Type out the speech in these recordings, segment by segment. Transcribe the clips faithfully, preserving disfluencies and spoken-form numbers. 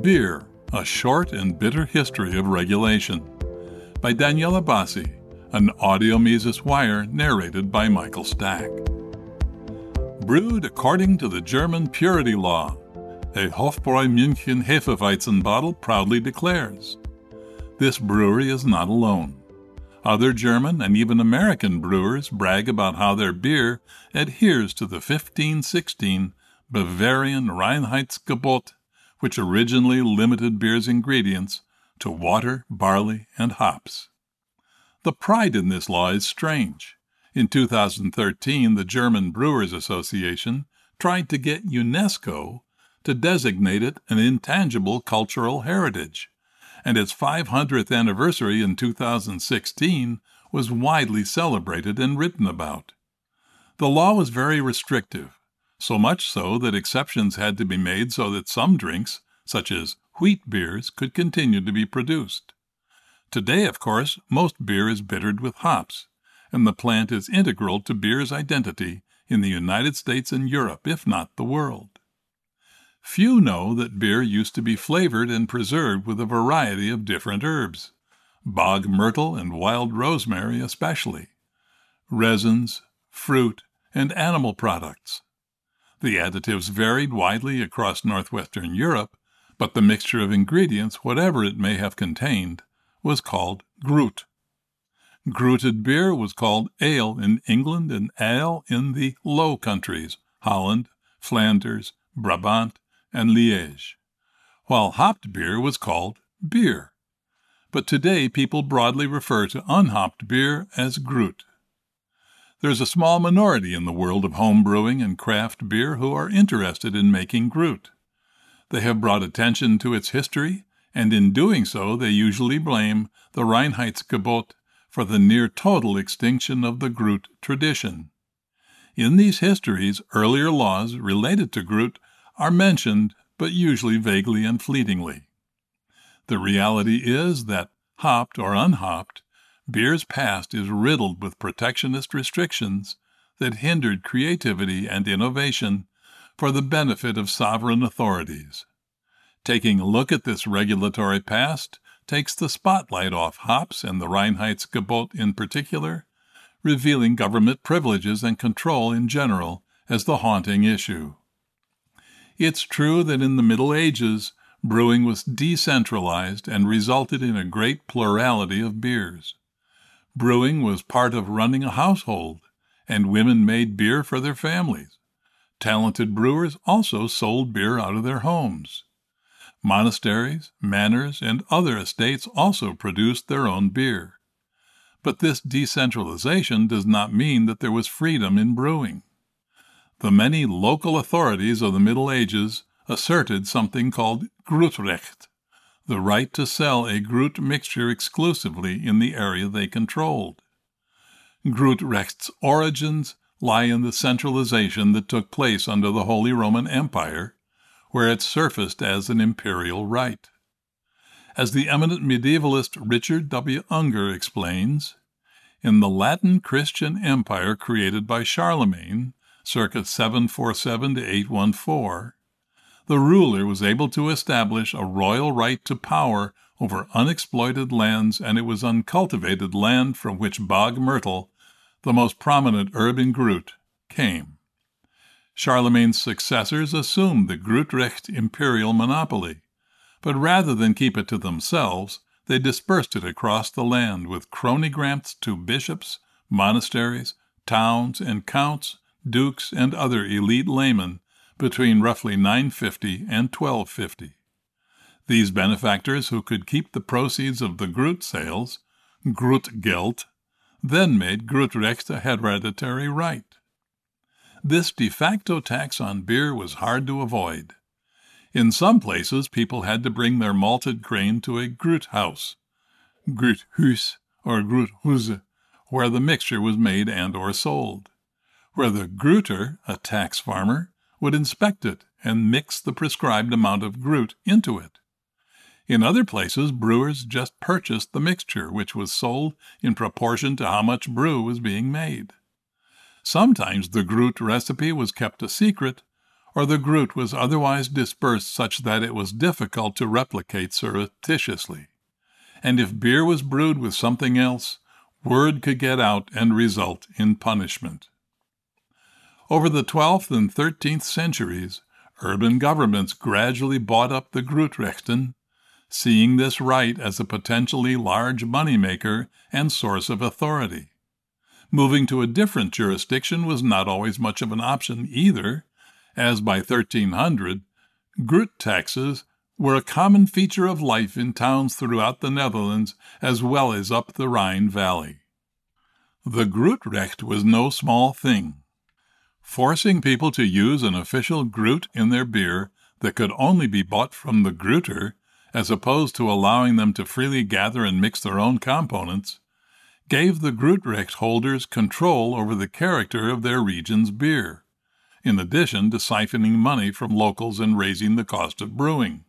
Beer, A Short and Bitter History of Regulation by Daniela Bassi, an audio Mises Wire narrated by Michael Stack. Brewed according to the German purity law, a Hofbräu München Hefeweizen bottle proudly declares. This brewery is not alone. Other German and even American brewers brag about how their beer adheres to the fifteen sixteen Bavarian Reinheitsgebot, which originally limited beer's ingredients to water, barley, and hops. The pride in this law is strange. In two thousand thirteen, the German Brewers Association tried to get UNESCO to designate it an intangible cultural heritage, and its five hundredth anniversary in two thousand sixteen was widely celebrated and written about. The law was very restrictive, so much so that exceptions had to be made so that some drinks, such as wheat beers, could continue to be produced. Today, of course, most beer is bittered with hops, and the plant is integral to beer's identity in the United States and Europe, if not the world. Few know that beer used to be flavored and preserved with a variety of different herbs, bog myrtle and wild rosemary especially, resins, fruit, and animal products. The additives varied widely across northwestern Europe, but the mixture of ingredients, whatever it may have contained, was called grüt. Grüted beer was called ale in England and ale in the Low Countries, Holland, Flanders, Brabant, and Liège, while hopped beer was called beer. But today people broadly refer to unhopped beer as grüt. There's a small minority in the world of home brewing and craft beer who are interested in making grüt. They have brought attention to its history, and in doing so they usually blame the Reinheitsgebot for the near-total extinction of the grüt tradition. In these histories, earlier laws related to grüt are mentioned, but usually vaguely and fleetingly. The reality is that, hopped or unhopped, beer's past is riddled with protectionist restrictions that hindered creativity and innovation for the benefit of sovereign authorities. Taking a look at this regulatory past takes the spotlight off hops and the Reinheitsgebot in particular, revealing government privileges and control in general as the haunting issue. It's true that in the Middle Ages, brewing was decentralized and resulted in a great plurality of beers. Brewing was part of running a household, and women made beer for their families. Talented brewers also sold beer out of their homes. Monasteries, manors, and other estates also produced their own beer. But this decentralization does not mean that there was freedom in brewing. The many local authorities of the Middle Ages asserted something called Grütrecht, the right to sell a grüt mixture exclusively in the area they controlled. Grütrecht's origins lie in the centralization that took place under the Holy Roman Empire, where it surfaced as an imperial right. As the eminent medievalist Richard W. Unger explains, in the Latin Christian Empire created by Charlemagne, circa seven forty-seven to eight fourteen, the ruler was able to establish a royal right to power over unexploited lands, and it was uncultivated land from which bog myrtle, the most prominent herb in grüt, came. Charlemagne's successors assumed the Grütrecht imperial monopoly, but rather than keep it to themselves, they dispersed it across the land with crony grants to bishops, monasteries, towns, and counts, dukes, and other elite laymen between roughly nine fifty and twelve fifty. These benefactors, who could keep the proceeds of the grüt sales, Grütgeld, then made Grütrecht a hereditary right. This de facto tax on beer was hard to avoid. In some places, people had to bring their malted grain to a grüt house, Grüthuis or Grüthuse, where the mixture was made and or sold, where the grüter, a tax farmer, would inspect it and mix the prescribed amount of grüt into it. In other places, brewers just purchased the mixture, which was sold in proportion to how much brew was being made. Sometimes the grüt recipe was kept a secret, or the Grut was otherwise dispersed such that it was difficult to replicate surreptitiously. And if beer was brewed with something else, word could get out and result in punishment. Over the twelfth and thirteenth centuries, urban governments gradually bought up the Grutrechten, seeing this right as a potentially large moneymaker and source of authority. Moving to a different jurisdiction was not always much of an option either, as by thirteen hundred, Grut taxes were a common feature of life in towns throughout the Netherlands as well as up the Rhine Valley. The Grutrecht was no small thing. Forcing people to use an official Grut in their beer that could only be bought from the Gruter, as opposed to allowing them to freely gather and mix their own components, gave the Grutrecht holders control over the character of their region's beer, in addition to siphoning money from locals and raising the cost of brewing.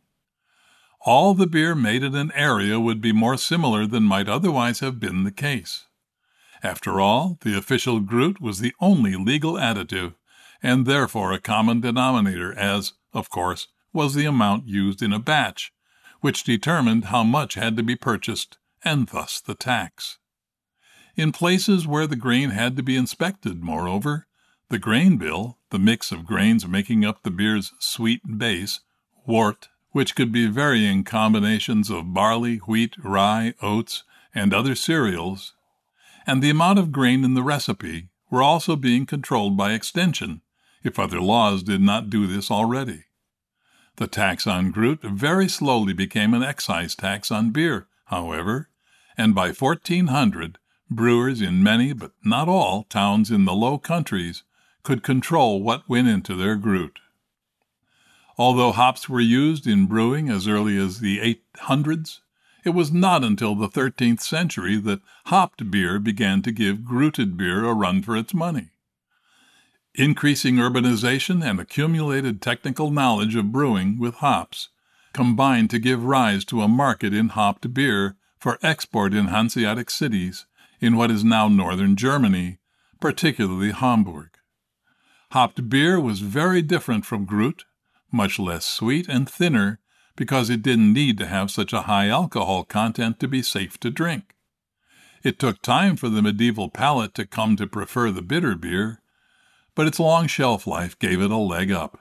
All the beer made in an area would be more similar than might otherwise have been the case. After all, the official Grut was the only legal additive, and therefore a common denominator, as, of course, was the amount used in a batch, which determined how much had to be purchased, and thus the tax. In places where the grain had to be inspected, moreover, the grain bill, the mix of grains making up the beer's sweet base, wort, which could be varying combinations of barley, wheat, rye, oats, and other cereals, and the amount of grain in the recipe were also being controlled by extension, if other laws did not do this already. The tax on Grut very slowly became an excise tax on beer, however, and by fourteen hundred, brewers in many, but not all, towns in the Low Countries could control what went into their Grut. Although hops were used in brewing as early as the eight hundreds, it was not until the thirteenth century that hopped beer began to give Gruted beer a run for its money. Increasing urbanization and accumulated technical knowledge of brewing with hops combined to give rise to a market in hopped beer for export in Hanseatic cities in what is now northern Germany, particularly Hamburg. Hopped beer was very different from Grut, much less sweet and thinner, because it didn't need to have such a high alcohol content to be safe to drink. It took time for the medieval palate to come to prefer the bitter beer, but its long shelf life gave it a leg up.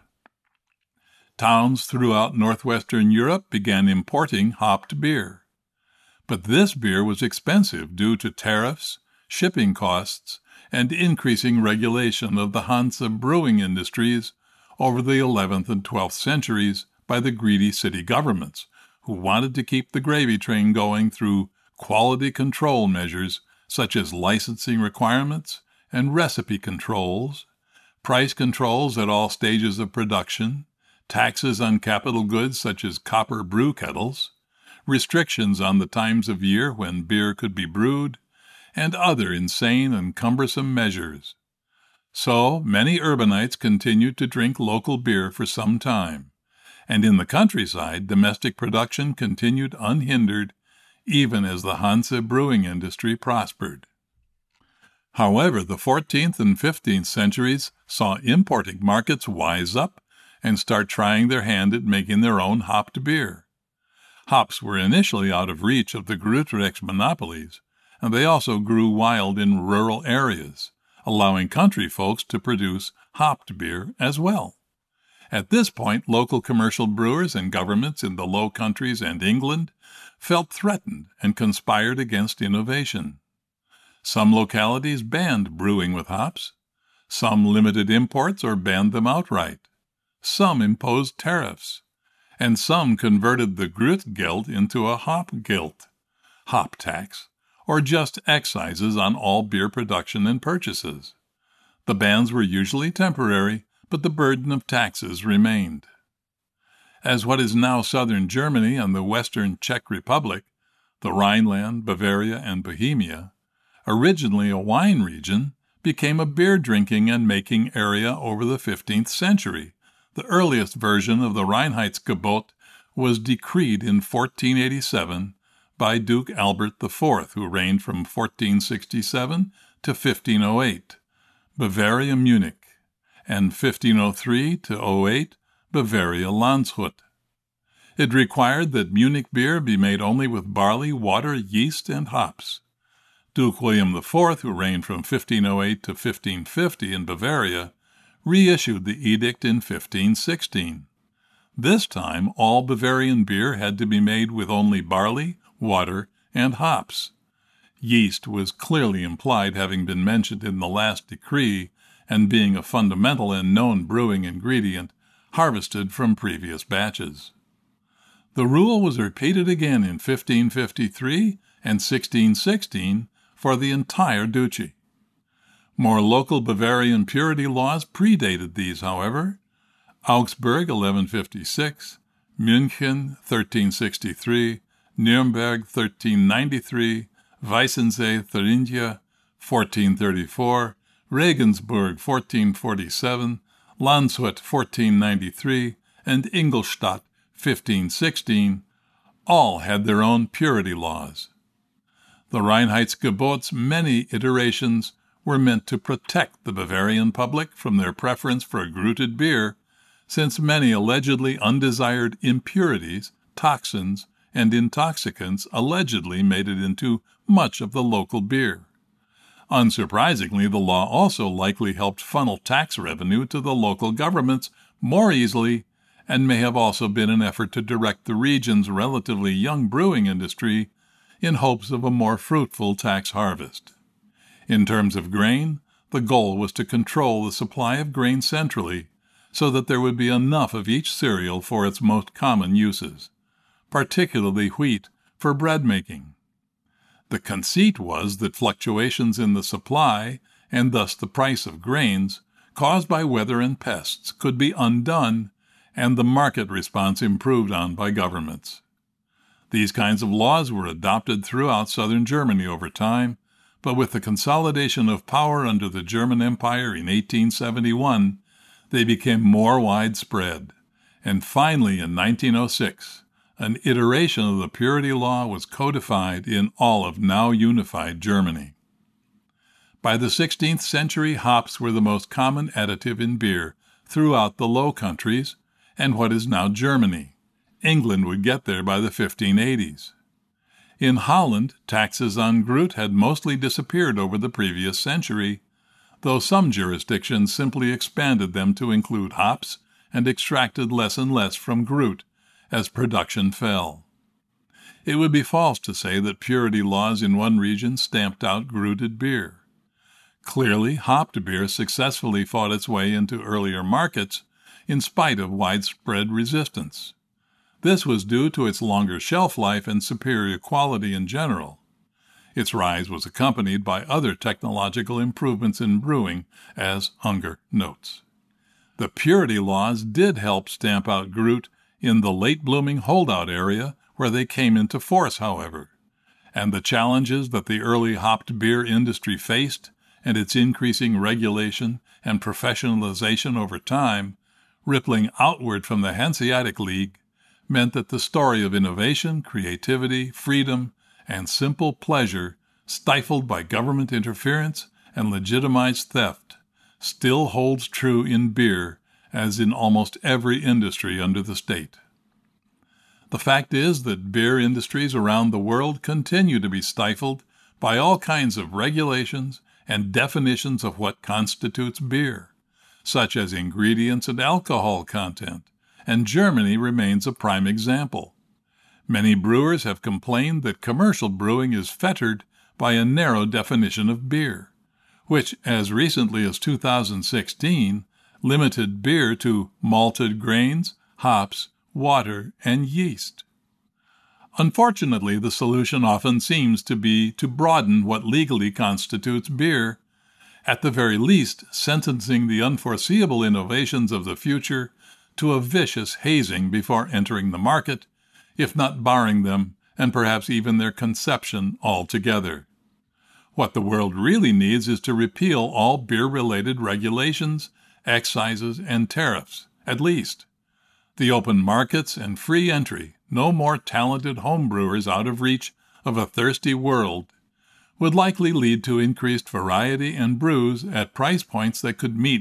Towns throughout northwestern Europe began importing hopped beer. But this beer was expensive due to tariffs, shipping costs, and increasing regulation of the Hanse brewing industries over the eleventh and twelfth centuries by the greedy city governments, who wanted to keep the gravy train going through quality control measures such as licensing requirements and recipe controls, price controls at all stages of production, taxes on capital goods such as copper brew kettles, restrictions on the times of year when beer could be brewed, and other insane and cumbersome measures. So many urbanites continued to drink local beer for some time, and in the countryside domestic production continued unhindered even as the Hanse brewing industry prospered. However, the fourteenth and fifteenth centuries saw importing markets wise up and start trying their hand at making their own hopped beer. Hops were initially out of reach of the Grutrecht monopolies, and they also grew wild in rural areas, allowing country folks to produce hopped beer as well. At this point, local commercial brewers and governments in the Low Countries and England felt threatened and conspired against innovation. Some localities banned brewing with hops. Some limited imports or banned them outright. Some imposed tariffs. And some converted the Grutgeld into a Hopgeld, hop tax, or just excises on all beer production and purchases. The bans were usually temporary, but the burden of taxes remained. As what is now southern Germany and the western Czech Republic, the Rhineland, Bavaria, and Bohemia, originally a wine region, became a beer-drinking and making area over the fifteenth century. The earliest version of the Reinheitsgebot was decreed in fourteen eighty-seven by Duke Albert the Fourth, who reigned from fourteen sixty-seven to fifteen oh eight, Bavaria Munich, and fifteen oh three to oh eight, Bavaria Landshut. It required that Munich beer be made only with barley, water, yeast, and hops. Duke William the Fourth, who reigned from fifteen oh eight to fifteen fifty in Bavaria, reissued the edict in fifteen sixteen. This time, all Bavarian beer had to be made with only barley, water, and hops. Yeast was clearly implied, having been mentioned in the last decree and being a fundamental and known brewing ingredient harvested from previous batches. The rule was repeated again in fifteen fifty-three and sixteen sixteen for the entire duchy. More local Bavarian purity laws predated these, however. Augsburg, eleven fifty-six, München, thirteen sixty-three, Nuremberg, thirteen ninety-three, Weissensee, Thuringia, fourteen thirty-four, Regensburg, fourteen forty-seven, Landshut, fourteen ninety-three, and Ingolstadt, fifteen sixteen, all had their own purity laws. The Reinheitsgebot's many iterations were meant to protect the Bavarian public from their preference for gruted beer, since many allegedly undesired impurities, toxins, and intoxicants allegedly made it into much of the local beer. Unsurprisingly, the law also likely helped funnel tax revenue to the local governments more easily, and may have also been an effort to direct the region's relatively young brewing industry in hopes of a more fruitful tax harvest. In terms of grain, the goal was to control the supply of grain centrally, so that there would be enough of each cereal for its most common uses, particularly wheat, for bread making. The conceit was that fluctuations in the supply, and thus the price of grains, caused by weather and pests, could be undone, and the market response improved on by governments. These kinds of laws were adopted throughout southern Germany over time, but with the consolidation of power under the German Empire in eighteen seventy-one, they became more widespread, and finally in nineteen oh six, an iteration of the purity law was codified in all of now unified Germany. By the sixteenth century, hops were the most common additive in beer throughout the Low Countries and what is now Germany. England would get there by the fifteen eighties. In Holland, taxes on Grut had mostly disappeared over the previous century, though some jurisdictions simply expanded them to include hops and extracted less and less from Grut as production fell. It would be false to say that purity laws in one region stamped out gruted beer. Clearly, hopped beer successfully fought its way into earlier markets in spite of widespread resistance. This was due to its longer shelf life and superior quality in general. Its rise was accompanied by other technological improvements in brewing, as Unger notes. The purity laws did help stamp out Grut in the late-blooming holdout area where they came into force, however, and the challenges that the early hopped beer industry faced and its increasing regulation and professionalization over time, rippling outward from the Hanseatic League, meant that the story of innovation, creativity, freedom, and simple pleasure, stifled by government interference and legitimized theft, still holds true in beer as in almost every industry under the state. The fact is that beer industries around the world continue to be stifled by all kinds of regulations and definitions of what constitutes beer, such as ingredients and alcohol content, and Germany remains a prime example. Many brewers have complained that commercial brewing is fettered by a narrow definition of beer, which, as recently as two thousand sixteen, limited beer to malted grains, hops, water, and yeast. Unfortunately, the solution often seems to be to broaden what legally constitutes beer, at the very least sentencing the unforeseeable innovations of the future to a vicious hazing before entering the market, if not barring them, and perhaps even their conception altogether. What the world really needs is to repeal all beer-related regulations, excises, and tariffs, at least. The open markets and free entry, no more talented homebrewers out of reach of a thirsty world, would likely lead to increased variety and brews at price points that could meet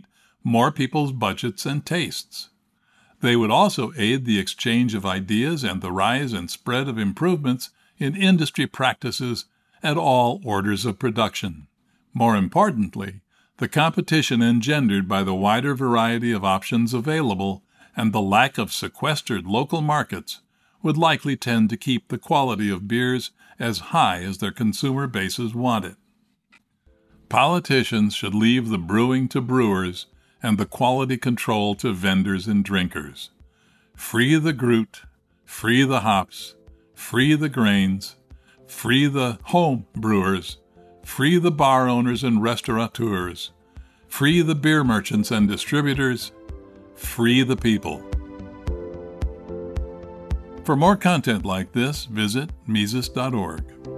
more people's budgets and tastes. They would also aid the exchange of ideas and the rise and spread of improvements in industry practices at all orders of production. More importantly, the competition engendered by the wider variety of options available and the lack of sequestered local markets would likely tend to keep the quality of beers as high as their consumer bases want it. Politicians should leave the brewing to brewers and the quality control to vendors and drinkers. Free the Groot, free the hops, free the grains, free the home brewers, free the bar owners and restaurateurs, free the beer merchants and distributors, free the people. For more content like this, visit Mises dot org.